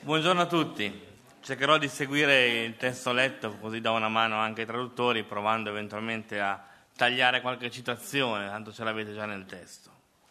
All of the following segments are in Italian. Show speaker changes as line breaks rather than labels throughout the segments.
Buongiorno a tutti. Cercherò di seguire il testo letto, così do una mano anche ai traduttori, provando eventualmente a tagliare qualche citazione, tanto ce l'avete già nel testo.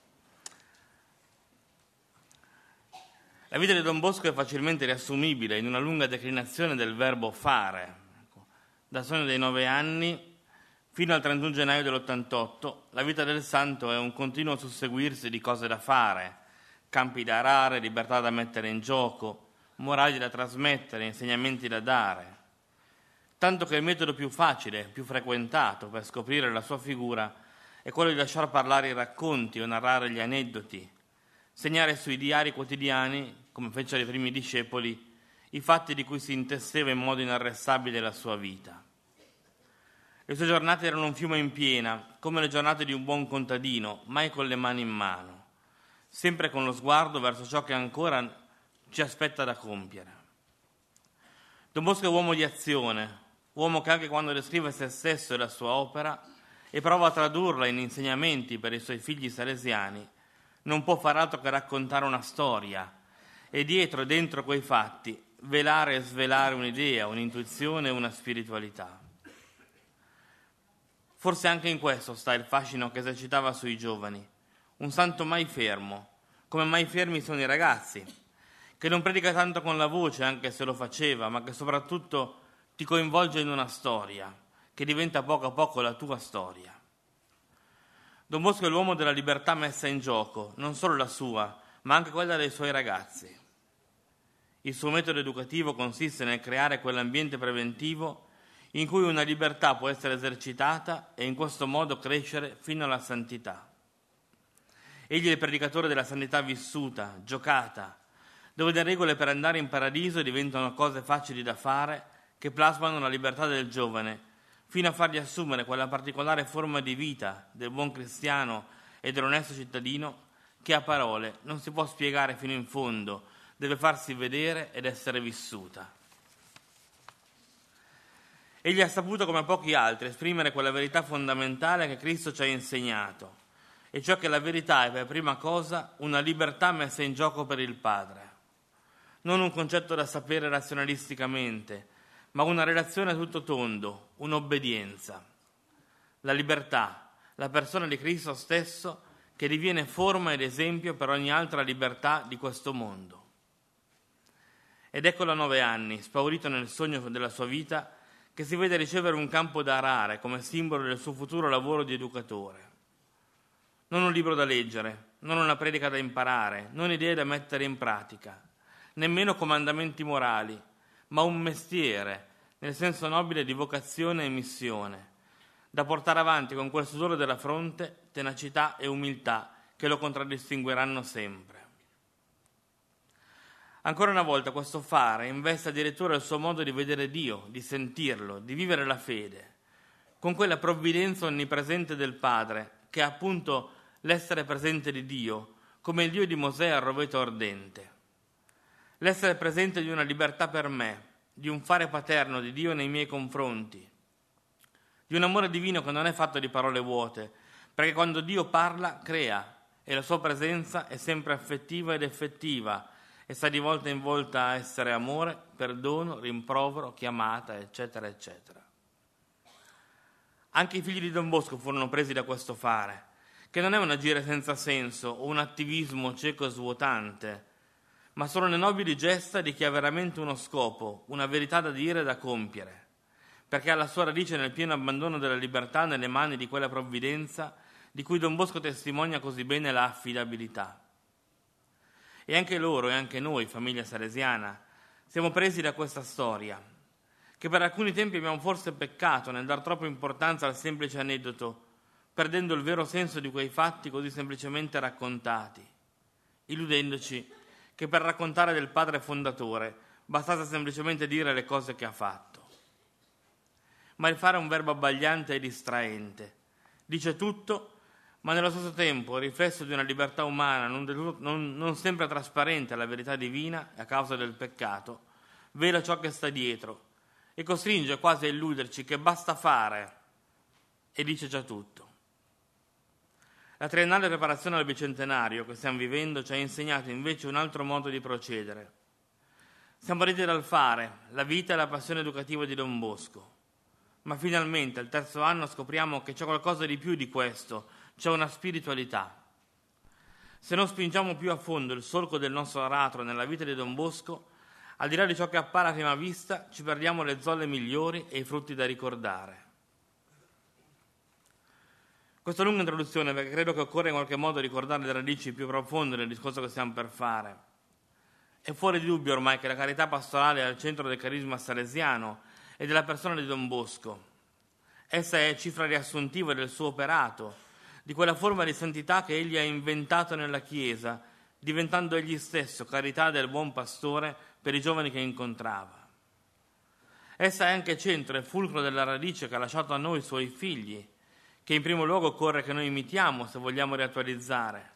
La vita di Don Bosco è facilmente riassumibile in una lunga declinazione del verbo fare. Dal sogno dei 9 anni fino al 31 gennaio dell'88, la vita del santo è un continuo susseguirsi di cose da fare, campi da arare, libertà da mettere in gioco, morali da trasmettere, insegnamenti da dare. Tanto che il metodo più facile, più frequentato per scoprire la sua figura è quello di lasciar parlare i racconti o narrare gli aneddoti, segnare sui diari quotidiani, come fecero i primi discepoli, i fatti di cui si intesseva in modo inarrestabile la sua vita. Le sue giornate erano un fiume in piena, come le giornate di un buon contadino, mai con le mani in mano, sempre con lo sguardo verso ciò che ancora ci aspetta da compiere. Don Bosco è uomo di azione, uomo che anche quando descrive se stesso e la sua opera e prova a tradurla in insegnamenti per i suoi figli salesiani, non può far altro che raccontare una storia e dietro e dentro quei fatti velare e svelare un'idea, un'intuizione e una spiritualità. Forse anche in questo sta il fascino che esercitava sui giovani, un santo mai fermo, come mai fermi sono i ragazzi, che non predica tanto con la voce, anche se lo faceva, ma che soprattutto ti coinvolge in una storia, che diventa poco a poco la tua storia. Don Bosco è l'uomo della libertà messa in gioco, non solo la sua, ma anche quella dei suoi ragazzi. Il suo metodo educativo consiste nel creare quell'ambiente preventivo in cui una libertà può essere esercitata e in questo modo crescere fino alla santità. Egli è il predicatore della santità vissuta, giocata, dove le regole per andare in paradiso diventano cose facili da fare che plasmano la libertà del giovane, fino a fargli assumere quella particolare forma di vita del buon cristiano e dell'onesto cittadino che a parole non si può spiegare fino in fondo, deve farsi vedere ed essere vissuta. Egli ha saputo, come pochi altri, esprimere quella verità fondamentale che Cristo ci ha insegnato, e cioè che la verità è per prima cosa una libertà messa in gioco per il Padre. Non un concetto da sapere razionalisticamente, ma una relazione a tutto tondo, un'obbedienza. La libertà, la persona di Cristo stesso, che diviene forma ed esempio per ogni altra libertà di questo mondo. Ed eccolo a 9 anni, spaurito nel sogno della sua vita, che si vede ricevere un campo da arare come simbolo del suo futuro lavoro di educatore. Non un libro da leggere, non una predica da imparare, non idee da mettere in pratica, nemmeno comandamenti morali, ma un mestiere, nel senso nobile di vocazione e missione, da portare avanti con quel sudore della fronte, tenacità e umiltà che lo contraddistingueranno sempre. Ancora una volta questo fare investe addirittura il suo modo di vedere Dio, di sentirlo, di vivere la fede, con quella provvidenza onnipresente del Padre, che è appunto l'essere presente di Dio, come il Dio di Mosè al roveto ardente. L'essere presente di una libertà per me, di un fare paterno di Dio nei miei confronti, di un amore divino che non è fatto di parole vuote, perché quando Dio parla, crea, e la sua presenza è sempre affettiva ed effettiva, e sta di volta in volta a essere amore, perdono, rimprovero, chiamata, eccetera, eccetera. Anche i figli di Don Bosco furono presi da questo fare, che non è un agire senza senso o un attivismo cieco e svuotante, ma sono le nobili gesta di chi ha veramente uno scopo, una verità da dire e da compiere, perché ha la sua radice nel pieno abbandono della libertà nelle mani di quella provvidenza di cui Don Bosco testimonia così bene la affidabilità. E anche loro e anche noi, famiglia salesiana, siamo presi da questa storia, che per alcuni tempi abbiamo forse peccato nel dar troppa importanza al semplice aneddoto, perdendo il vero senso di quei fatti così semplicemente raccontati, illudendoci che per raccontare del Padre fondatore bastasse semplicemente dire le cose che ha fatto. Ma il fare è un verbo abbagliante e distraente. Dice tutto, ma nello stesso tempo è riflesso di una libertà umana non sempre trasparente alla verità divina a causa del peccato, vela ciò che sta dietro e costringe quasi a illuderci che basta fare e dice già tutto. La triennale preparazione al bicentenario che stiamo vivendo ci ha insegnato invece un altro modo di procedere. Siamo partiti dal fare, la vita e la passione educativa di Don Bosco. Ma finalmente, al terzo anno, scopriamo che c'è qualcosa di più di questo, c'è una spiritualità. Se non spingiamo più a fondo il solco del nostro aratro nella vita di Don Bosco, al di là di ciò che appare a prima vista, ci perdiamo le zolle migliori e i frutti da ricordare. Questa lunga introduzione, perché credo che occorre in qualche modo ricordare le radici più profonde del discorso che stiamo per fare. È fuori di dubbio ormai che la carità pastorale è al centro del carisma salesiano e della persona di Don Bosco. Essa è cifra riassuntiva del suo operato, di quella forma di santità che egli ha inventato nella Chiesa, diventando egli stesso carità del buon pastore per i giovani che incontrava. Essa è anche centro e fulcro della radice che ha lasciato a noi i suoi figli, che in primo luogo occorre che noi imitiamo se vogliamo riattualizzare.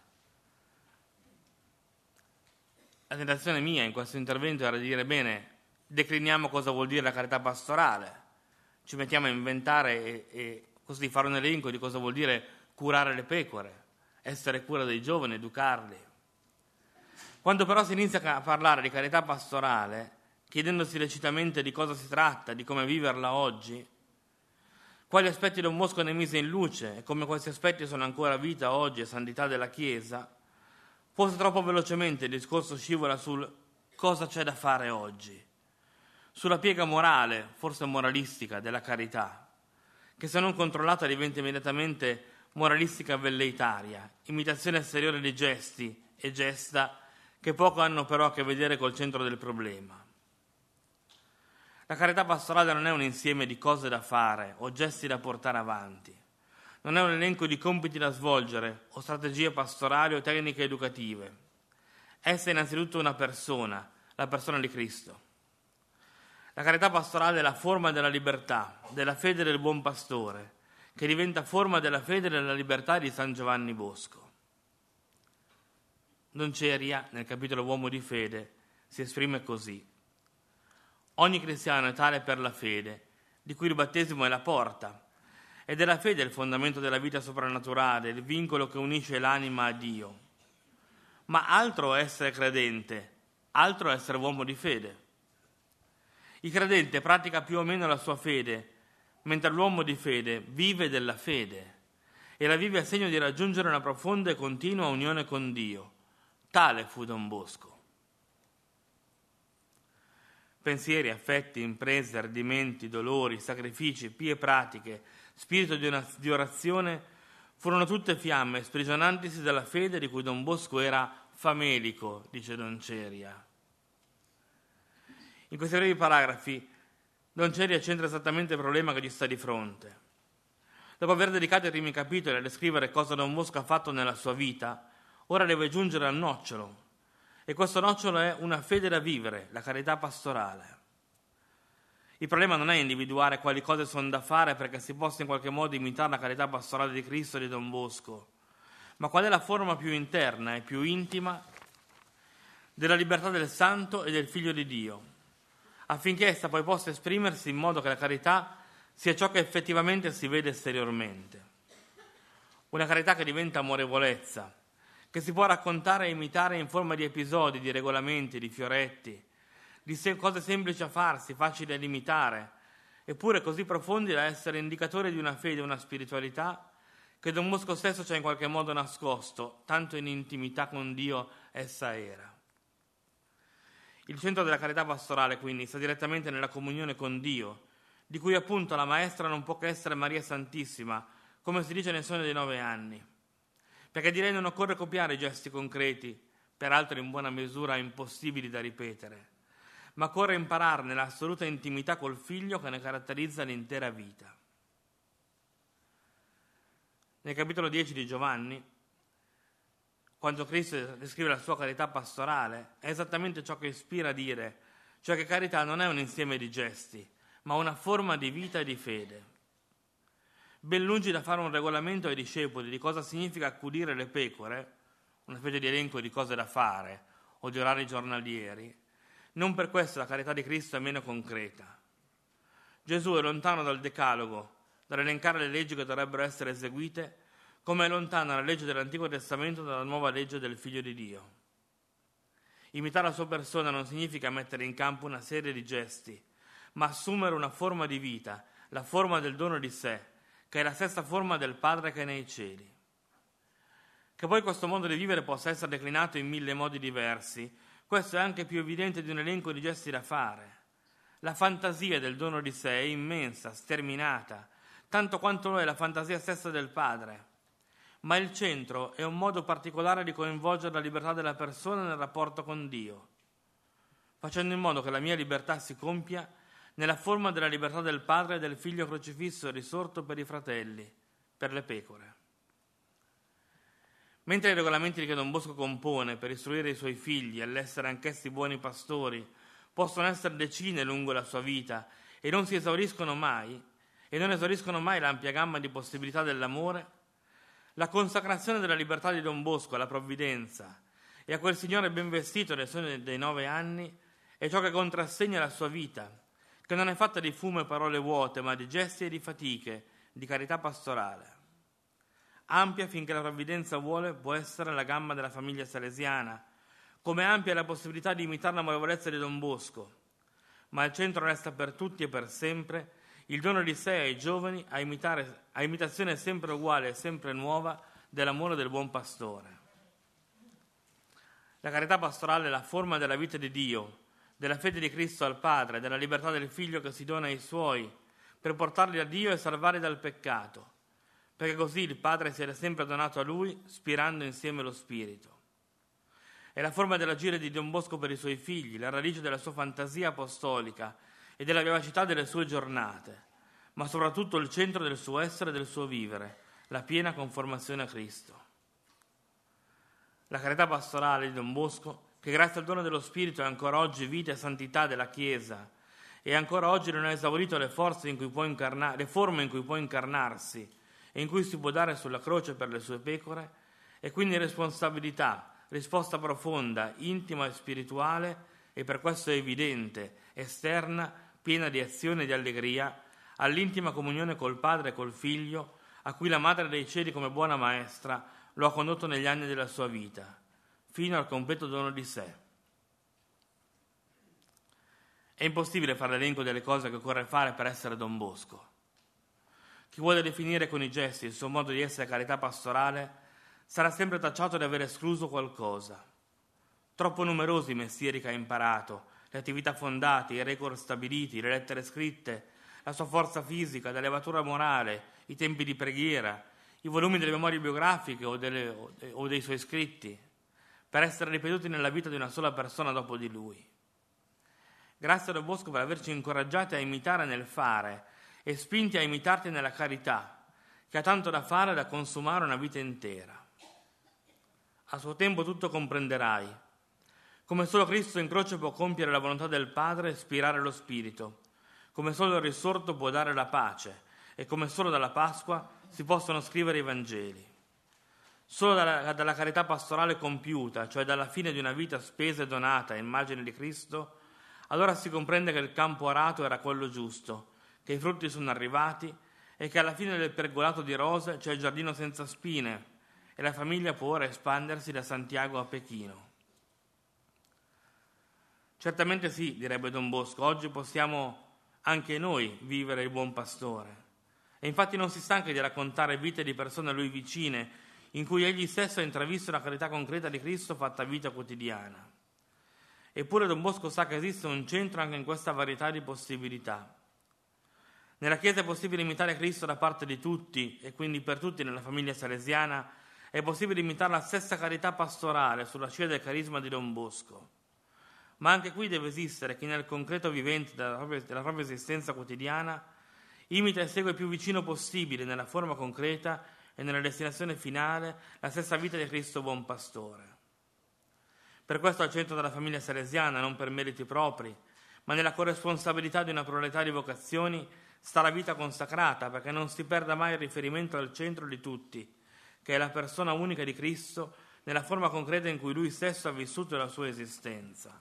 La tentazione mia in questo intervento era di dire, bene, decliniamo cosa vuol dire la carità pastorale, ci mettiamo a inventare e così fare un elenco di cosa vuol dire curare le pecore, essere cura dei giovani, educarli. Quando però si inizia a parlare di carità pastorale, chiedendosi lecitamente di cosa si tratta, di come viverla oggi, quali aspetti Don Bosco ne mise in luce e come questi aspetti sono ancora vita oggi e santità della Chiesa, forse troppo velocemente il discorso scivola sul cosa c'è da fare oggi, sulla piega morale, forse moralistica, della carità, che se non controllata diventa immediatamente moralistica velleitaria, imitazione esteriore di gesti e gesta che poco hanno però a che vedere col centro del problema. La carità pastorale non è un insieme di cose da fare o gesti da portare avanti. Non è un elenco di compiti da svolgere o strategie pastorali o tecniche educative. Essa è innanzitutto una persona, la persona di Cristo. La carità pastorale è la forma della libertà, della fede del buon pastore, che diventa forma della fede e della libertà di San Giovanni Bosco. Don Ceria, nel capitolo Uomo di fede, si esprime così. Ogni cristiano è tale per la fede, di cui il battesimo è la porta, ed è la fede il fondamento della vita soprannaturale, il vincolo che unisce l'anima a Dio. Ma altro è essere credente, altro è essere uomo di fede. Il credente pratica più o meno la sua fede, mentre l'uomo di fede vive della fede e la vive a segno di raggiungere una profonda e continua unione con Dio. Tale fu Don Bosco. Pensieri, affetti, imprese, ardimenti, dolori, sacrifici, pie pratiche, spirito di orazione furono tutte fiamme sprigionantisi dalla fede di cui Don Bosco era famelico, dice Don Ceria. In questi brevi paragrafi Don Ceria centra esattamente il problema che gli sta di fronte. Dopo aver dedicato i primi capitoli a descrivere cosa Don Bosco ha fatto nella sua vita, ora deve giungere al nocciolo. E questo nocciolo è una fede da vivere, la carità pastorale. Il problema non è individuare quali cose sono da fare perché si possa in qualche modo imitare la carità pastorale di Cristo e di Don Bosco, ma qual è la forma più interna e più intima della libertà del Santo e del Figlio di Dio, affinché essa poi possa esprimersi in modo che la carità sia ciò che effettivamente si vede esteriormente. Una carità che diventa amorevolezza, che si può raccontare e imitare in forma di episodi, di regolamenti, di fioretti, di cose semplici a farsi, facili da imitare, eppure così profondi da essere indicatori di una fede e una spiritualità che Don Bosco stesso ci ha in qualche modo nascosto, tanto in intimità con Dio essa era. Il centro della carità pastorale, quindi, sta direttamente nella comunione con Dio, di cui appunto la maestra non può che essere Maria Santissima, come si dice nel Sogno dei 9 anni. Perché direi non occorre copiare i gesti concreti, peraltro in buona misura impossibili da ripetere, ma occorre impararne l'assoluta intimità col Figlio che ne caratterizza l'intera vita. Nel capitolo 10 di Giovanni, quando Cristo descrive la sua carità pastorale, è esattamente ciò che ispira a dire, cioè che carità non è un insieme di gesti, ma una forma di vita e di fede. Ben lungi da fare un regolamento ai discepoli di cosa significa accudire le pecore, una specie di elenco di cose da fare o di orari giornalieri, non per questo la carità di Cristo è meno concreta. Gesù è lontano dal decalogo, dall'elencare le leggi che dovrebbero essere eseguite, come è lontana la legge dell'Antico Testamento dalla nuova legge del Figlio di Dio. Imitare la sua persona non significa mettere in campo una serie di gesti, ma assumere una forma di vita, la forma del dono di sé, che è la stessa forma del Padre che è nei cieli. Che poi questo modo di vivere possa essere declinato in 1000 modi diversi, questo è anche più evidente di un elenco di gesti da fare. La fantasia del dono di sé è immensa, sterminata, tanto quanto lo è la fantasia stessa del Padre. Ma il centro è un modo particolare di coinvolgere la libertà della persona nel rapporto con Dio, facendo in modo che la mia libertà si compia nella forma della libertà del Padre e del Figlio crocifisso e risorto per i fratelli, per le pecore. Mentre i regolamenti che Don Bosco compone per istruire i suoi figli all'essere anch'essi buoni pastori possono essere decine lungo la sua vita e non esauriscono mai l'ampia gamma di possibilità dell'amore, la consacrazione della libertà di Don Bosco alla provvidenza e a quel Signore ben vestito nel sogno dei 9 anni è ciò che contrassegna la sua vita, che non è fatta di fumo e parole vuote, ma di gesti e di fatiche, di carità pastorale. Ampia finché la provvidenza vuole può essere la gamma della famiglia salesiana, come ampia è la possibilità di imitare l'amorevolezza di Don Bosco, ma al centro resta per tutti e per sempre il dono di sé ai giovani a imitazione sempre uguale e sempre nuova dell'amore del buon pastore. La carità pastorale è la forma della vita di Dio, della fede di Cristo al Padre, della libertà del Figlio che si dona ai Suoi per portarli a Dio e salvarli dal peccato, perché così il Padre si era sempre donato a Lui, spirando insieme lo Spirito. È la forma dell'agire di Don Bosco per i suoi figli, la radice della sua fantasia apostolica e della vivacità delle sue giornate, ma soprattutto il centro del suo essere e del suo vivere, la piena conformazione a Cristo. La carità pastorale di Don Bosco, che grazie al dono dello Spirito è ancora oggi vita e santità della Chiesa e ancora oggi non ha esaurito le forme in cui può incarnarsi e in cui si può dare sulla croce per le sue pecore, e quindi responsabilità, risposta profonda, intima e spirituale, e per questo evidente, esterna, piena di azione e di allegria, all'intima comunione col Padre e col Figlio, a cui la Madre dei Cieli come buona maestra lo ha condotto negli anni della sua vita, fino al completo dono di sé. È impossibile fare l'elenco delle cose che occorre fare per essere Don Bosco. Chi vuole definire con i gesti il suo modo di essere carità pastorale sarà sempre tacciato di aver escluso qualcosa. Troppo numerosi i mestieri che ha imparato, le attività fondate, i record stabiliti, le lettere scritte, la sua forza fisica, la levatura morale, i tempi di preghiera, i volumi delle memorie biografiche o dei suoi scritti, per essere ripetuti nella vita di una sola persona dopo di lui. Grazie a Don Bosco per averci incoraggiati a imitare nel fare e spinti a imitarti nella carità, che ha tanto da fare e da consumare una vita intera. A suo tempo tutto comprenderai, come solo Cristo in croce può compiere la volontà del Padre e ispirare lo Spirito, come solo il risorto può dare la pace e come solo dalla Pasqua si possono scrivere i Vangeli. Solo dalla carità pastorale compiuta, cioè dalla fine di una vita spesa e donata a immagine di Cristo, allora si comprende che il campo arato era quello giusto, che i frutti sono arrivati e che alla fine del pergolato di rose c'è il giardino senza spine e la famiglia può ora espandersi da Santiago a Pechino. Certamente sì, direbbe Don Bosco, oggi possiamo anche noi vivere il buon pastore. E infatti non si stanca di raccontare vite di persone a lui vicine, in cui egli stesso ha intravisto la carità concreta di Cristo fatta vita quotidiana. Eppure Don Bosco sa che esiste un centro anche in questa varietà di possibilità. Nella Chiesa è possibile imitare Cristo da parte di tutti, e quindi per tutti nella famiglia salesiana è possibile imitare la stessa carità pastorale sulla scia del carisma di Don Bosco. Ma anche qui deve esistere chi nel concreto vivente della propria esistenza quotidiana imita e segue il più vicino possibile nella forma concreta e nella destinazione finale la stessa vita di Cristo buon pastore. Per questo al centro della famiglia salesiana, non per meriti propri, ma nella corresponsabilità di una pluralità di vocazioni, sta la vita consacrata, perché non si perda mai il riferimento al centro di tutti, che è la persona unica di Cristo nella forma concreta in cui Lui stesso ha vissuto la sua esistenza.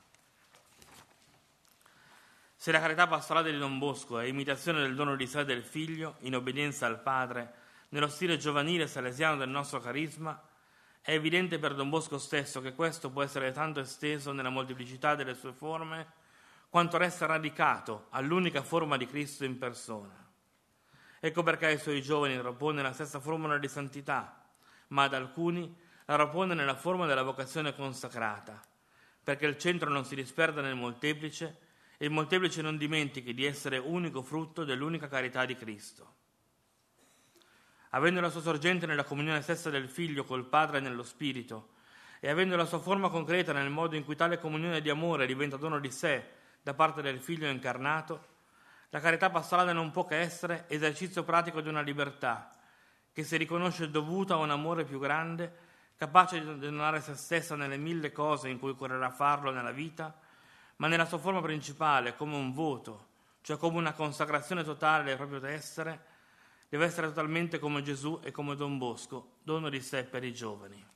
Se la carità pastorale di Don Bosco è imitazione del dono di sé e del Figlio, in obbedienza al Padre, nello stile giovanile salesiano del nostro carisma, È evidente per Don Bosco stesso che questo può essere tanto esteso nella molteplicità delle sue forme, quanto resta radicato all'unica forma di Cristo in persona. Ecco perché ai suoi giovani propone la stessa formula di santità, ma ad alcuni la propone nella forma della vocazione consacrata, perché il centro non si disperda nel molteplice e il molteplice non dimentichi di essere unico frutto dell'unica carità di Cristo. Avendo la sua sorgente nella comunione stessa del Figlio col Padre e nello Spirito, e avendo la sua forma concreta nel modo in cui tale comunione di amore diventa dono di sé da parte del Figlio incarnato, la carità pastorale non può che essere esercizio pratico di una libertà che si riconosce dovuta a un amore più grande, capace di donare se stessa nelle 1000 cose in cui occorrerà farlo nella vita, ma nella sua forma principale, come un voto, cioè come una consacrazione totale del proprio essere, deve essere totalmente come Gesù e come Don Bosco, dono di sé per i giovani.